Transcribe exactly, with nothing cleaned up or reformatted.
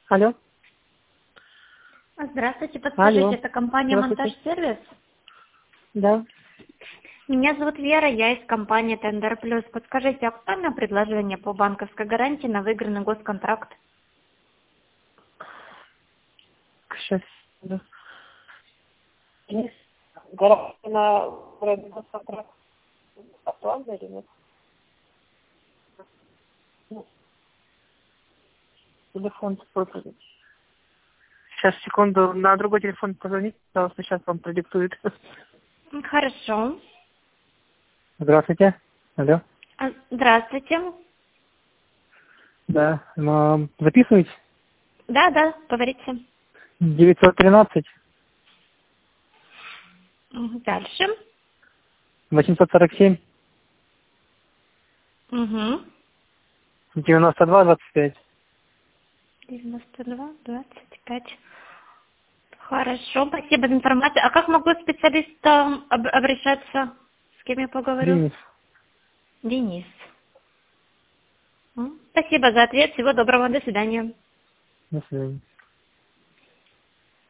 Алло. Здравствуйте, подскажите, Алло. это компания «Монтаж-сервис»? Да. Меня зовут Вера, я из компании «Тендер Плюс». Подскажите, актуальное предложение по банковской гарантии на выигранный госконтракт? Сейчас. Да. Гарантия на выигранный госконтракт актуальна или нет? Телефон свой. Сейчас, секунду, на другой телефон позвоните, пожалуйста, сейчас вам продиктует. Хорошо. Здравствуйте. Алло. А, Здравствуйте. Да. М, Записывайте. Да, да, говорите. девятьсот тринадцать Мгм, Дальше. восемьсот сорок семь Угу. девяносто два двадцать пять. девяносто два двадцать пять. Хорошо, спасибо за информацию. А как могу к специалистам об- обращаться? С кем я поговорю? Денис. Денис. М, Спасибо за ответ. Всего доброго. До свидания. До свидания.